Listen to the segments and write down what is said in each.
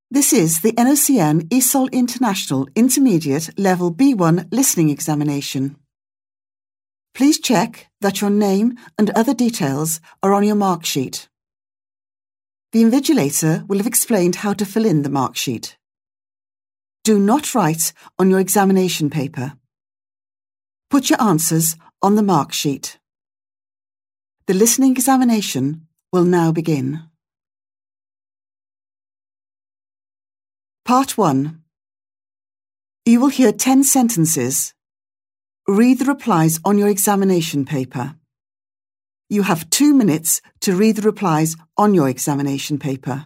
This is the NOCN ESOL International Intermediate Level B1 Listening Examination. Please check that your name and other details are on your mark sheet. The invigilator will have explained how to fill in the mark sheet. Do not write on your examination paper. Put your answers on the mark sheet. The listening examination will now begin. Part 1. You will hear 10 sentences. Read the replies on your examination paper. You have 2 minutes to read the replies on your examination paper.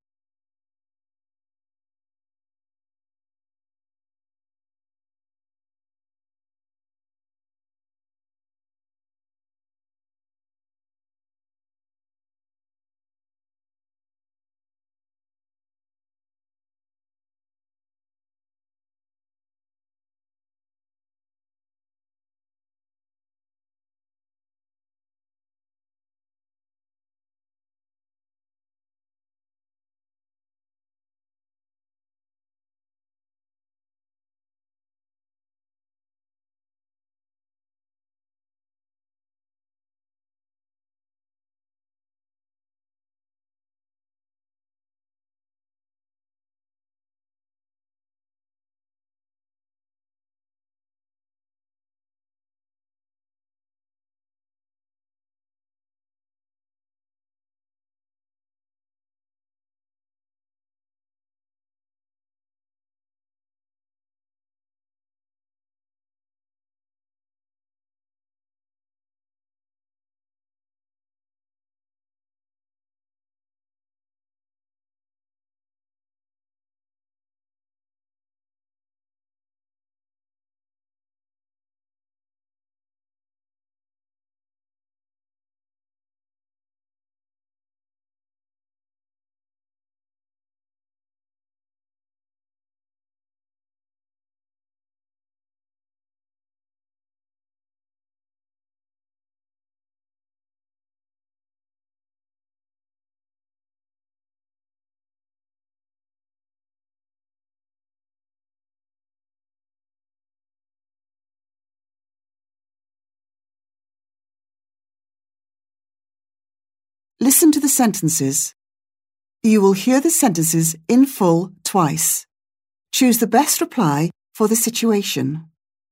Listen to the sentences. You will hear the sentences in full twice. Choose the best reply for the situation.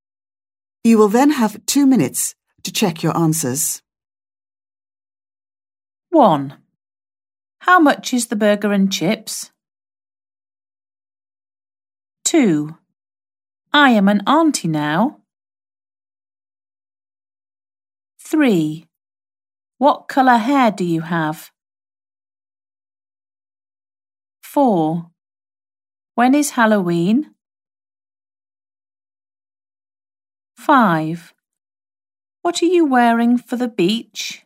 You will then have 2 minutes to check your answers. 1. How much is the burger and chips? 2. I am an auntie now. 3. What colour hair do you have? 4. When is Halloween? 5. What are you wearing for the beach?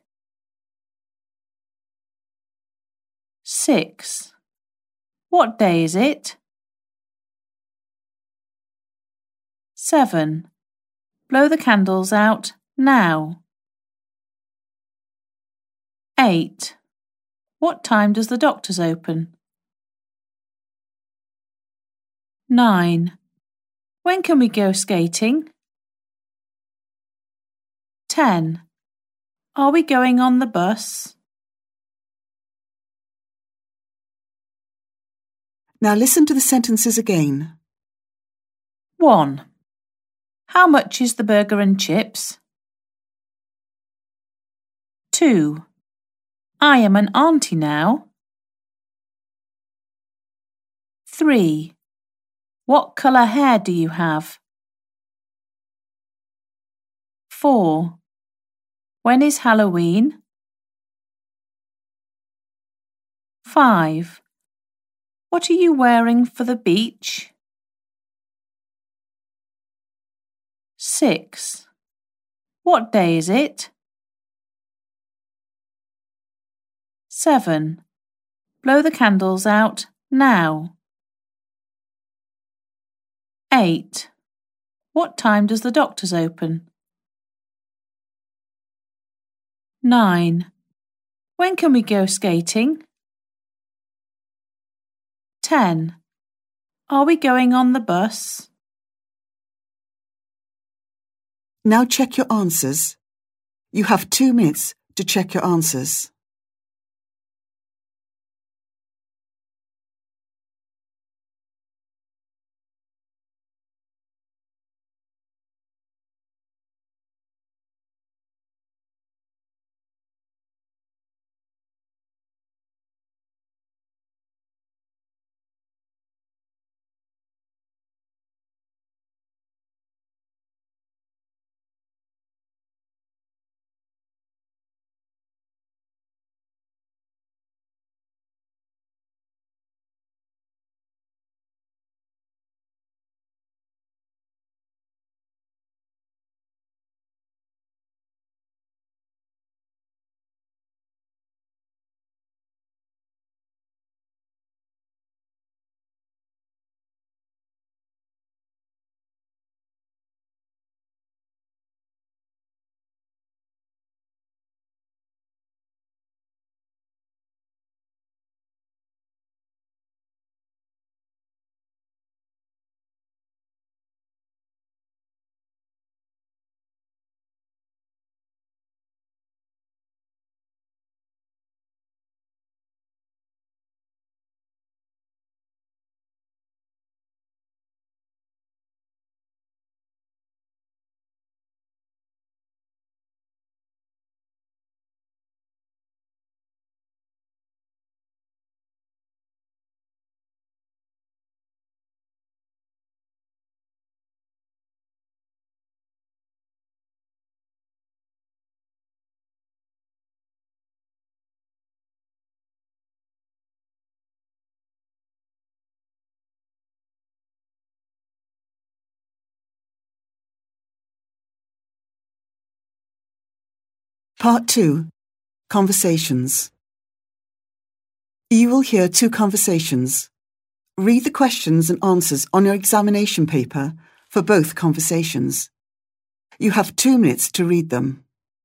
6. What day is it? 7. Blow the candles out now. 8. What time does the doctor's open? 9. When can we go skating? 10. Are we going on the bus? Now listen to the sentences again. 1. How much is the burger and chips? 2. I am an auntie now. 3. What colour hair do you have? 4. When is Halloween? 5. What are you wearing for the beach? 6. What day is it? 7. Blow the candles out now. 8. What time does the doctor's open? 9. When can we go skating? 10. Are we going on the bus? Now check your answers. You have 2 minutes to check your answers. Part 2. Conversations. You will hear 2 conversations. Read the questions and answers on your examination paper for both conversations. You have 2 minutes to read them.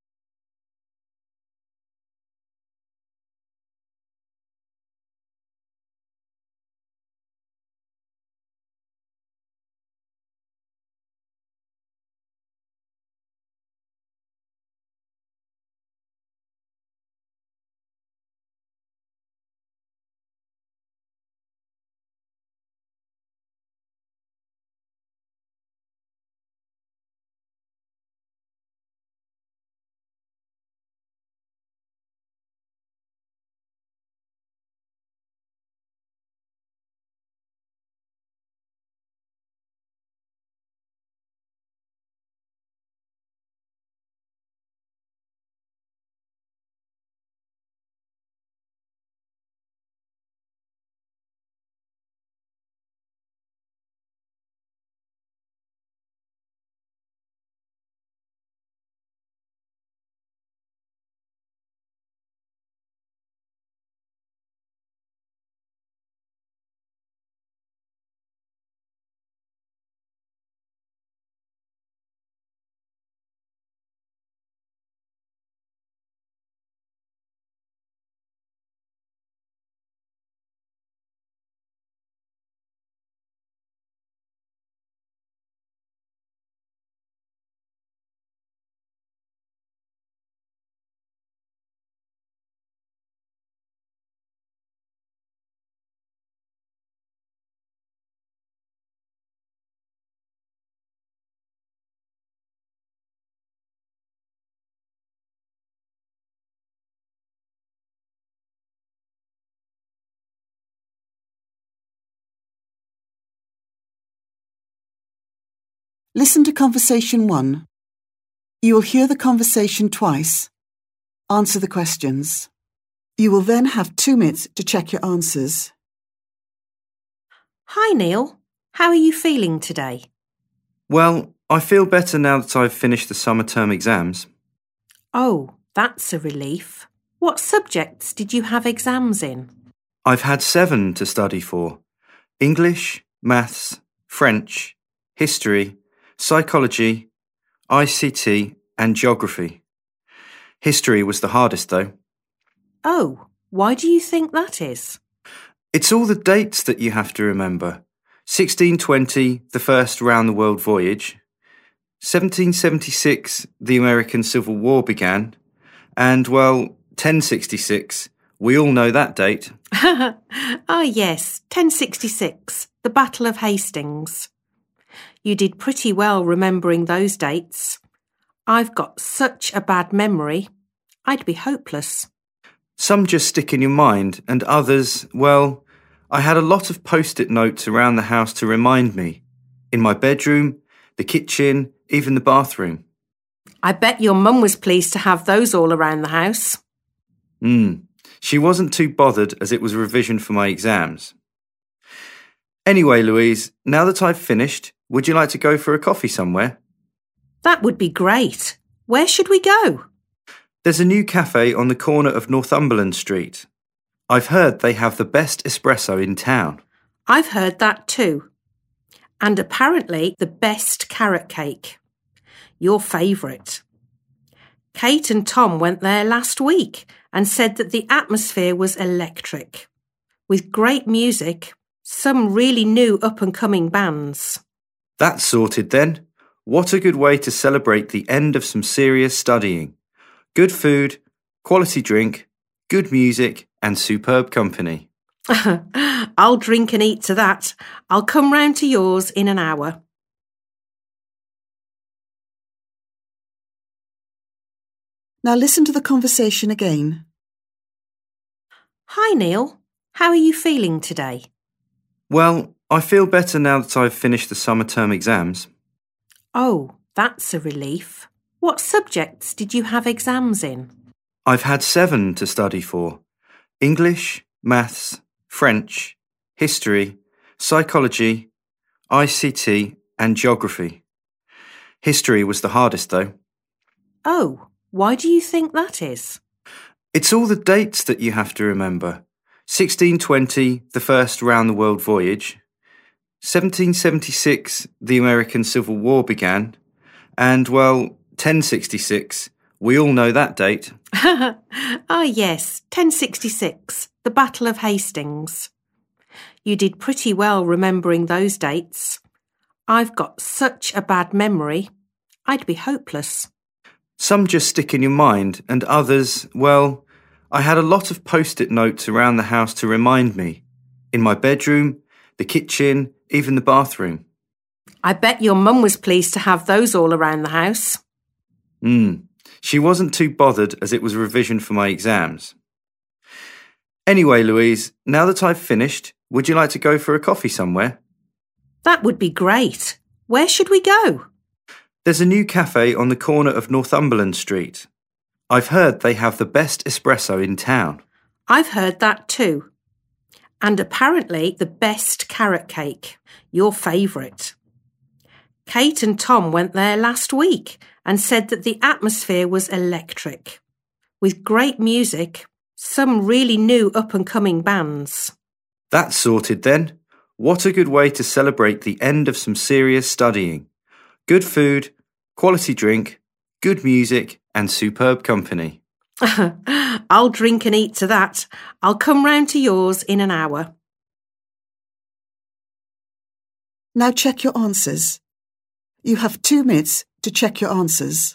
Listen to Conversation 1. You will hear the conversation twice. Answer the questions. You will then have 2 minutes to check your answers. Hi Neil, how are you feeling today? Well, I feel better now that I've finished the summer term exams. Oh, that's a relief. What subjects did you have exams in? I've had 7 to study for. English, Maths, French, History, Psychology, ICT and Geography. History was the hardest though. Oh, why do you think that is? It's all the dates that you have to remember. 1620, the first round the world voyage. 1776, the American Civil War began. And, well, 1066, we all know that date. Ah, yes, 1066, the Battle of Hastings. You did pretty well remembering those dates. I've got such a bad memory. I'd be hopeless. Some just stick in your mind, and others, well, I had a lot of post-it notes around the house to remind me. In my bedroom, the kitchen, even the bathroom. I bet your mum was pleased to have those all around the house. She wasn't too bothered as it was revision for my exams. Anyway, Louise, now that I've finished, would you like to go for a coffee somewhere? That would be great. Where should we go? There's a new cafe on the corner of Northumberland Street. I've heard they have the best espresso in town. I've heard that too. And apparently the best carrot cake. Your favourite. Kate and Tom went there last week and said that the atmosphere was electric, with great music, some really new up-and-coming bands. That's sorted then. What a good way to celebrate the end of some serious studying. Good food, quality drink, good music, and superb company. I'll drink and eat to that. I'll come round to yours in an hour. Now listen to the conversation again. Hi, Neil. How are you feeling today? Well, I feel better now that I've finished the summer term exams. Oh, that's a relief. What subjects did you have exams in? I've had 7 to study for. English, Maths, French, History, Psychology, ICT and Geography. History was the hardest though. Oh, why do you think that is? It's all the dates that you have to remember. 1620, the first round the world voyage. 1776, the American Civil War began. And, well, 1066, we all know that date. Ah, yes, 1066, the Battle of Hastings. You did pretty well remembering those dates. I've got such a bad memory. I'd be hopeless. Some just stick in your mind, and others, well, I had a lot of post-it notes around the house to remind me. In my bedroom, the kitchen, even the bathroom. I bet your mum was pleased to have those all around the house. She wasn't too bothered as it was revision for my exams. Anyway, Louise, now that I've finished, would you like to go for a coffee somewhere? That would be great. Where should we go? There's a new cafe on the corner of Northumberland Street. I've heard they have the best espresso in town. I've heard that too. And apparently the best carrot cake. Your favourite. Kate and Tom went there last week and said that the atmosphere was electric, with great music, some really new up-and-coming bands. That's sorted then. What a good way to celebrate the end of some serious studying. Good food, quality drink, good music, and superb company. I'll drink and eat to that. I'll come round to yours in an hour. Now check your answers. You have 2 minutes to check your answers.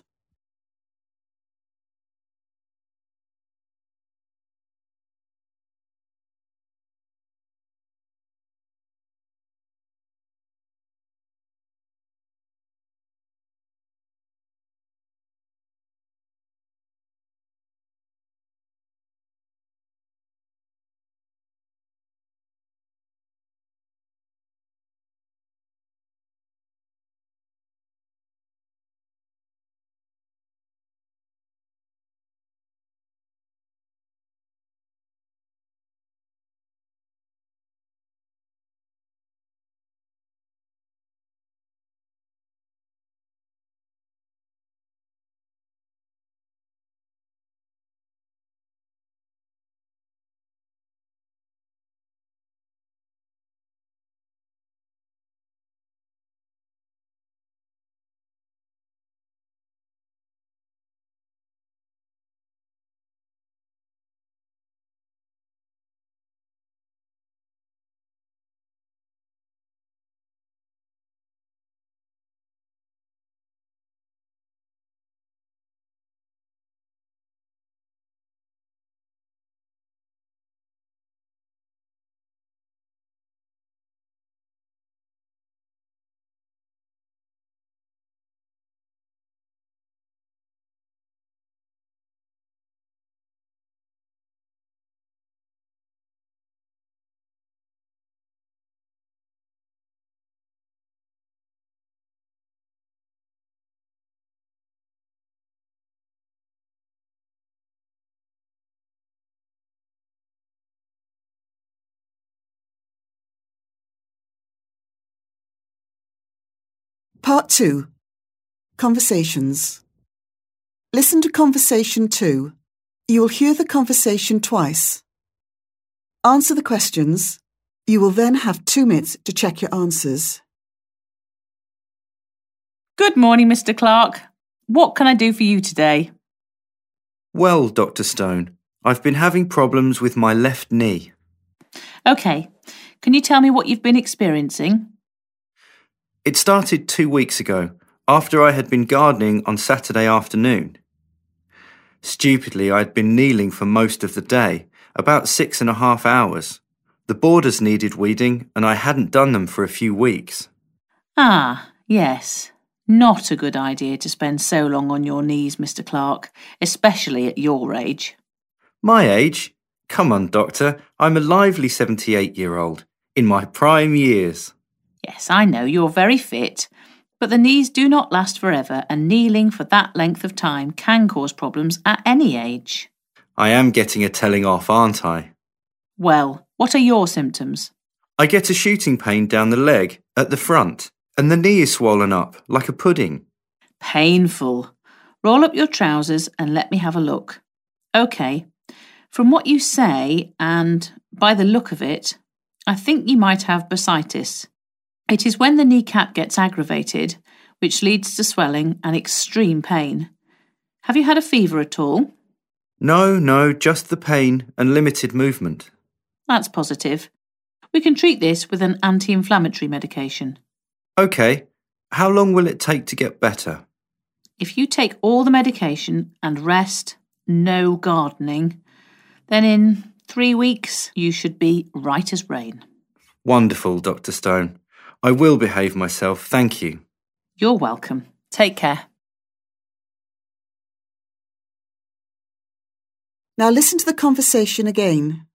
Part 2. Conversations. Listen to Conversation 2. You will hear the conversation twice. Answer the questions. You will then have 2 minutes to check your answers. Good morning, Mr. Clark. What can I do for you today? Well, Dr. Stone, I've been having problems with my left knee. OK, can you tell me what you've been experiencing? It started 2 weeks ago, after I had been gardening on Saturday afternoon. Stupidly, I had been kneeling for most of the day, about 6.5 hours. The borders needed weeding, and I hadn't done them for a few weeks. Ah, yes. Not a good idea to spend so long on your knees, Mr. Clark, especially at your age. My age? Come on, Doctor, I'm a lively 78-year-old, in my prime years. Yes, I know you're very fit, but the knees do not last forever, and kneeling for that length of time can cause problems at any age. I am getting a telling off, aren't I? Well, what are your symptoms? I get a shooting pain down the leg, at the front, and the knee is swollen up, like a pudding. Painful. Roll up your trousers and let me have a look. OK. From what you say, and by the look of it, I think you might have bursitis. It is when the kneecap gets aggravated, which leads to swelling and extreme pain. Have you had a fever at all? No, just the pain and limited movement. That's positive. We can treat this with an anti-inflammatory medication. OK, how long will it take to get better? If you take all the medication and rest, no gardening, then in 3 weeks you should be right as rain. Wonderful, Dr. Stone. I will behave myself, thank you. You're welcome. Take care. Now listen to the conversation again.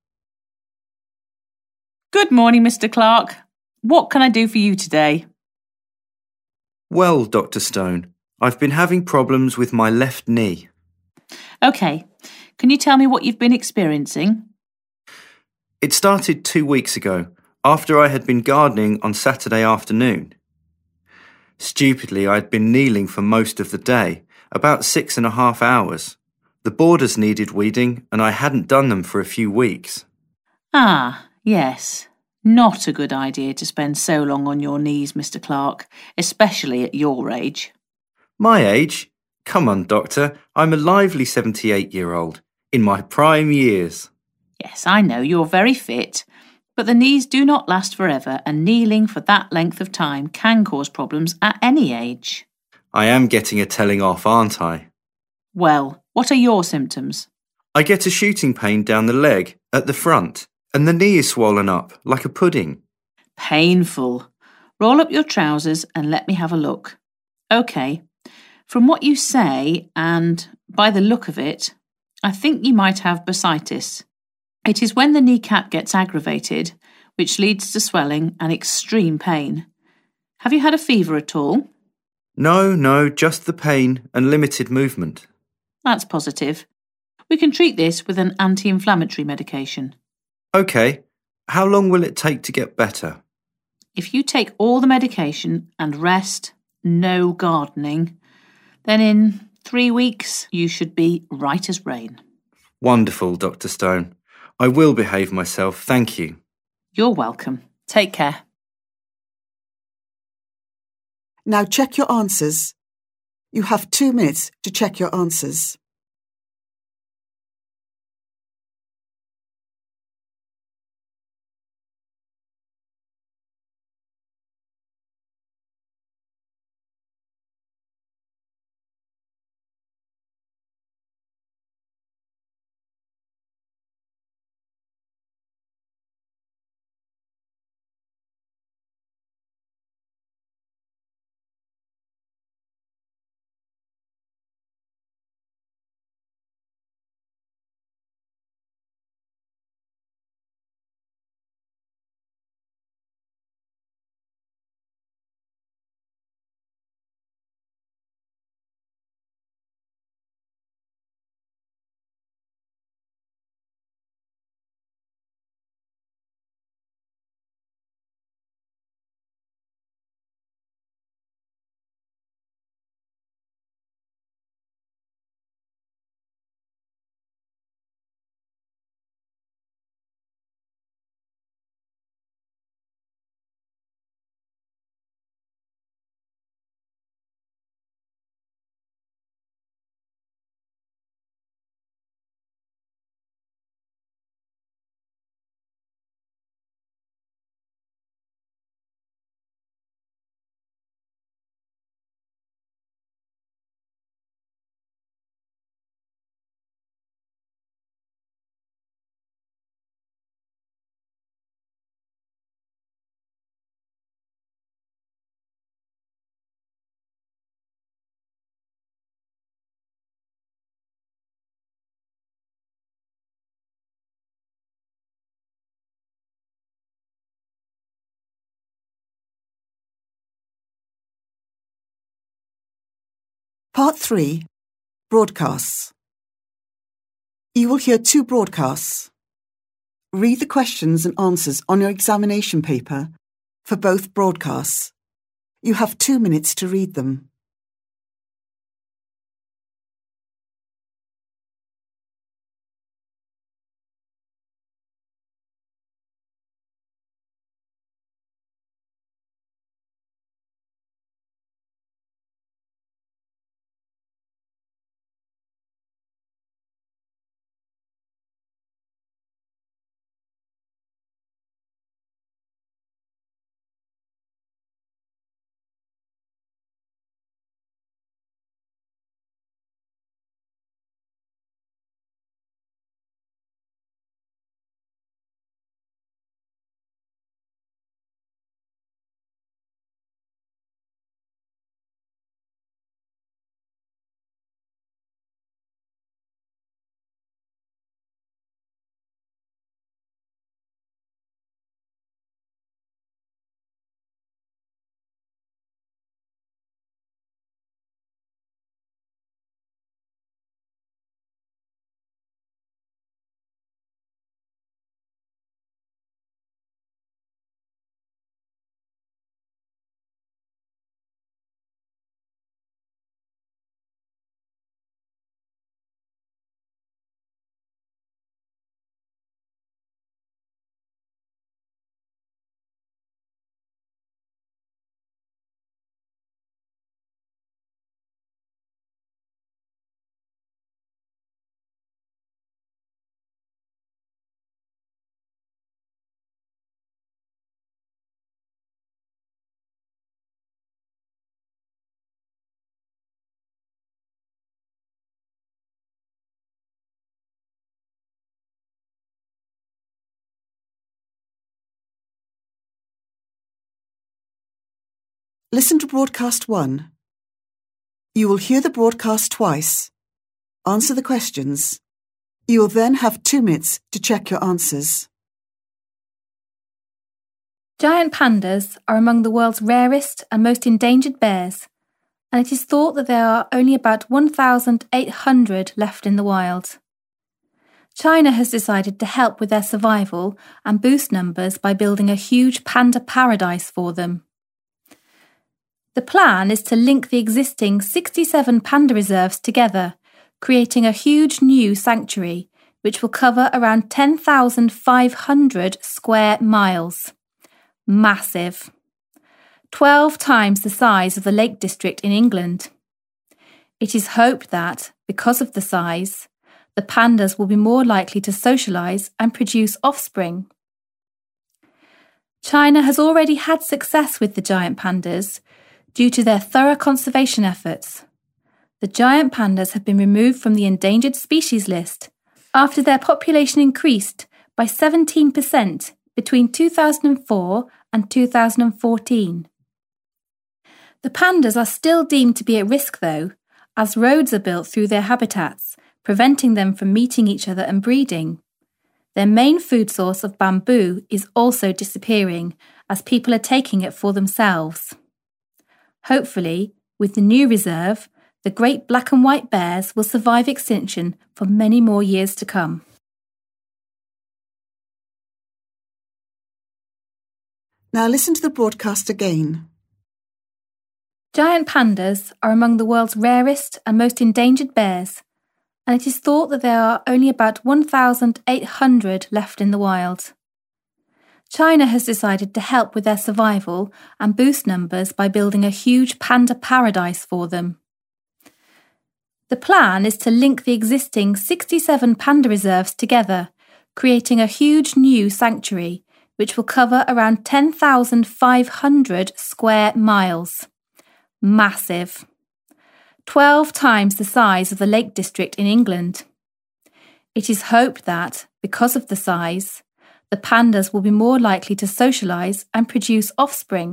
Good morning, Mr. Clark. What can I do for you today? Well, Dr. Stone, I've been having problems with my left knee. OK, can you tell me what you've been experiencing? It started 2 weeks ago, after I had been gardening on Saturday afternoon. Stupidly, I had been kneeling for most of the day, about 6.5 hours. The borders needed weeding, and I hadn't done them for a few weeks. Ah, yes. Not a good idea to spend so long on your knees, Mr. Clark, especially at your age. My age? Come on, Doctor, I'm a lively 78-year-old, in my prime years. Yes, I know you're very fit, but the knees do not last forever, and kneeling for that length of time can cause problems at any age. I am getting a telling off, aren't I? Well, what are your symptoms? I get a shooting pain down the leg, at the front, and the knee is swollen up, like a pudding. Painful. Roll up your trousers and let me have a look. OK. From what you say, and by the look of it, I think you might have bursitis. It is when the kneecap gets aggravated, which leads to swelling and extreme pain. Have you had a fever at all? No, just the pain and limited movement. That's positive. We can treat this with an anti-inflammatory medication. OK, how long will it take to get better? If you take all the medication and rest, no gardening, then in 3 weeks you should be right as rain. Wonderful, Dr. Stone. I will behave myself, thank you. You're welcome. Take care. Now check your answers. You have 2 minutes to check your answers. Part 3. Broadcasts. You will hear 2 broadcasts. Read the questions and answers on your examination paper for both broadcasts. You have 2 minutes to read them. Listen to broadcast 1. You will hear the broadcast twice. Answer the questions. You will then have 2 minutes to check your answers. Giant pandas are among the world's rarest and most endangered bears, and it is thought that there are only about 1,800 left in the wild. China has decided to help with their survival and boost numbers by building a huge panda paradise for them. The plan is to link the existing 67 panda reserves together, creating a huge new sanctuary which will cover around 10,500 square miles. Massive. 12 times the size of the Lake District in England. It is hoped that, because of the size, the pandas will be more likely to socialise and produce offspring. China has already had success with the giant pandas due to their thorough conservation efforts. The giant pandas have been removed from the endangered species list after their population increased by 17% between 2004 and 2014. The pandas are still deemed to be at risk though, as roads are built through their habitats, preventing them from meeting each other and breeding. Their main food source of bamboo is also disappearing as people are taking it for themselves. Hopefully, with the new reserve, the great black and white bears will survive extinction for many more years to come. Now listen to the broadcast again. Giant pandas are among the world's rarest and most endangered bears, and it is thought that there are only about 1,800 left in the wild. China has decided to help with their survival and boost numbers by building a huge panda paradise for them. The plan is to link the existing 67 panda reserves together, creating a huge new sanctuary which will cover around 10,500 square miles. Massive. 12 times the size of the Lake District in England. It is hoped that, because of the size, the pandas will be more likely to socialise and produce offspring.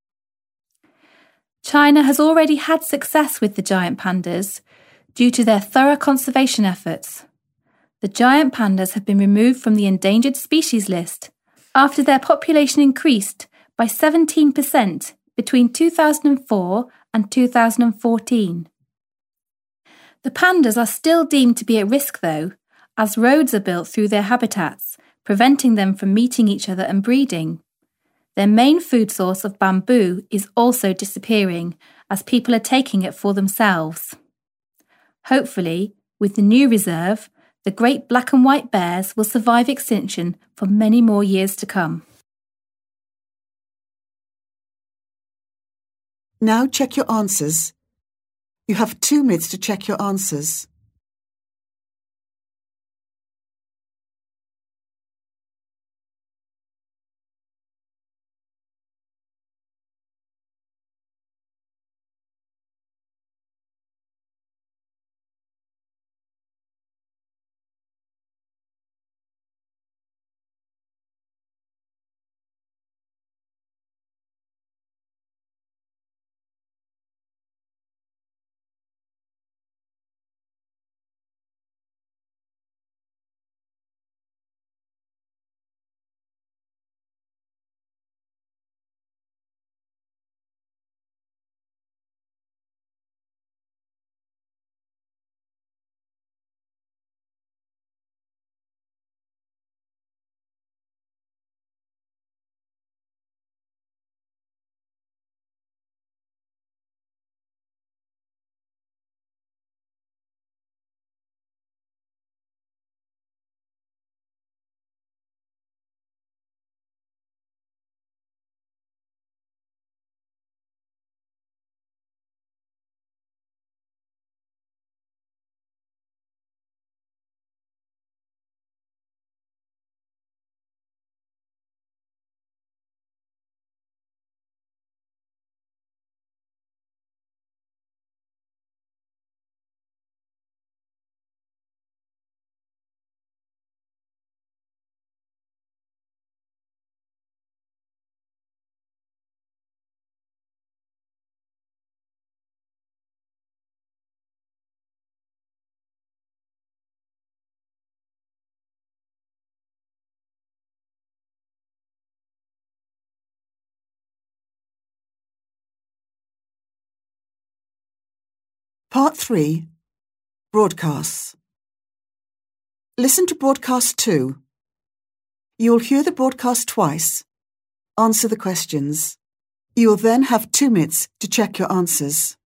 China has already had success with the giant pandas due to their thorough conservation efforts. The giant pandas have been removed from the endangered species list after their population increased by 17% between 2004 and 2014. The pandas are still deemed to be at risk though, as roads are built through their habitats, preventing them from meeting each other and breeding. Their main food source of bamboo is also disappearing as people are taking it for themselves. Hopefully, with the new reserve, the great black and white bears will survive extinction for many more years to come. Now check your answers. You have 2 minutes to check your answers. Part 3. Broadcasts. Listen to broadcast 2. You will hear the broadcast twice. Answer the questions. You will then have 2 minutes to check your answers.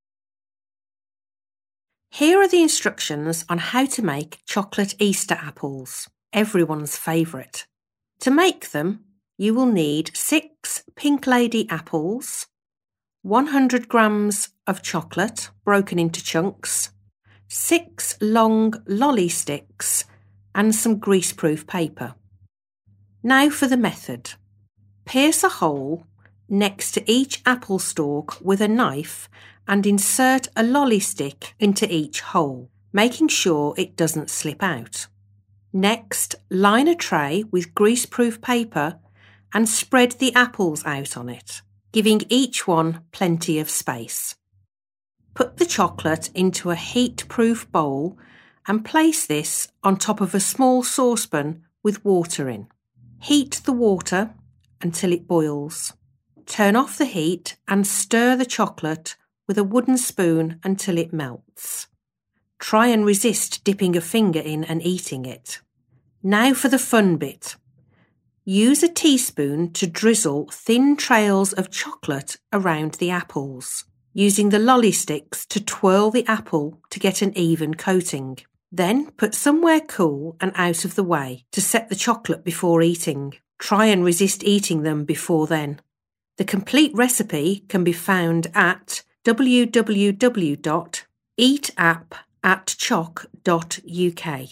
Here are the instructions on how to make chocolate Easter apples, everyone's favourite. To make them, you will need 6 Pink Lady apples, 100 grams of chocolate broken into chunks, 6 long lolly sticks and some greaseproof paper. Now for the method. Pierce a hole next to each apple stalk with a knife and insert a lolly stick into each hole, making sure it doesn't slip out. Next, line a tray with greaseproof paper and spread the apples out on it, giving each one plenty of space. Put the chocolate into a heat-proof bowl and place this on top of a small saucepan with water in. Heat the water until it boils. Turn off the heat and stir the chocolate with a wooden spoon until it melts. Try and resist dipping a finger in and eating it. Now for the fun bit. Use a teaspoon to drizzle thin trails of chocolate around the apples, using the lolly sticks to twirl the apple to get an even coating. Then put somewhere cool and out of the way to set the chocolate before eating. Try and resist eating them before then. The complete recipe can be found at www.eatapp@choc.uk.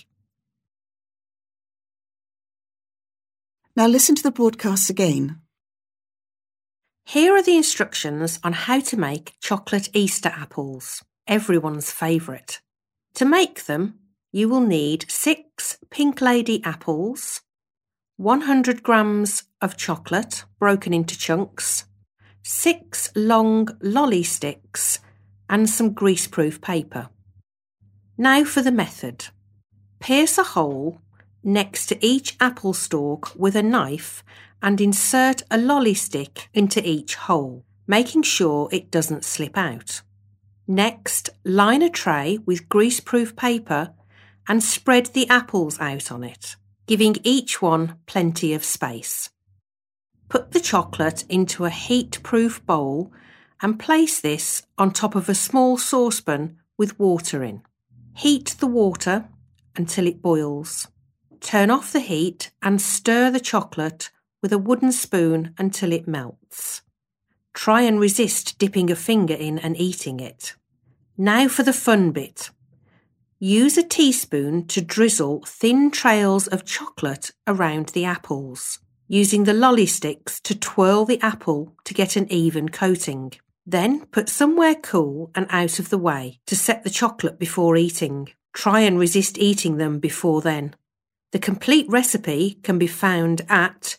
Now listen to the broadcasts again. Here are the instructions on how to make chocolate Easter apples, everyone's favourite. To make them, you will need 6 Pink Lady apples, 100 grams of chocolate broken into chunks, 6 long lolly sticks and some greaseproof paper. Now for the method. Pierce a hole next to each apple stalk with a knife and insert a lolly stick into each hole, making sure it doesn't slip out. Next, line a tray with greaseproof paper and spread the apples out on it, giving each one plenty of space. Put the chocolate into a heat-proof bowl and place this on top of a small saucepan with water in. Heat the water until it boils. Turn off the heat and stir the chocolate with a wooden spoon until it melts. Try and resist dipping a finger in and eating it. Now for the fun bit. Use a teaspoon to drizzle thin trails of chocolate around the apples, using the lolly sticks to twirl the apple to get an even coating. Then put somewhere cool and out of the way to set the chocolate before eating. Try and resist eating them before then. The complete recipe can be found at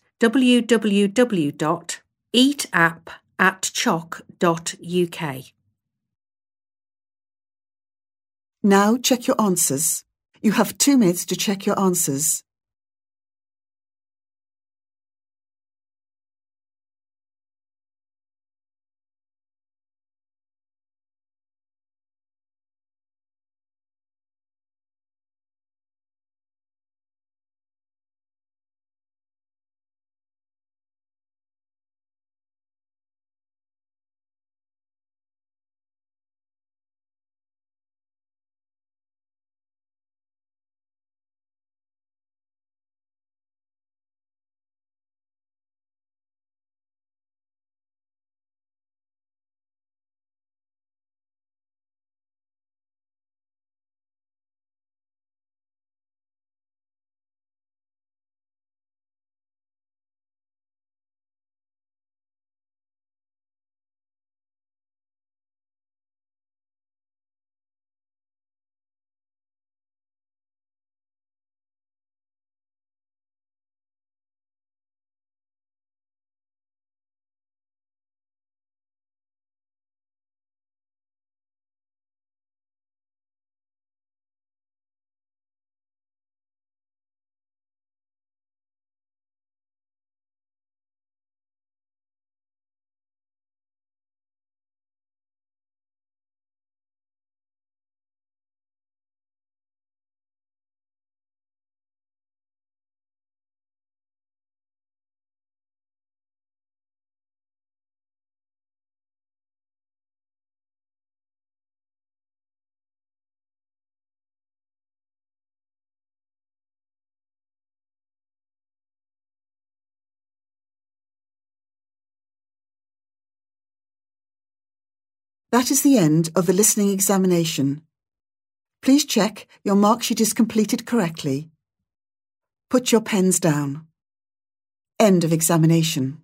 www.eatapp@choc.uk. Now check your answers. You have 2 minutes to check your answers. That is the end of the listening examination. Please check your mark sheet is completed correctly. Put your pens down. End of examination.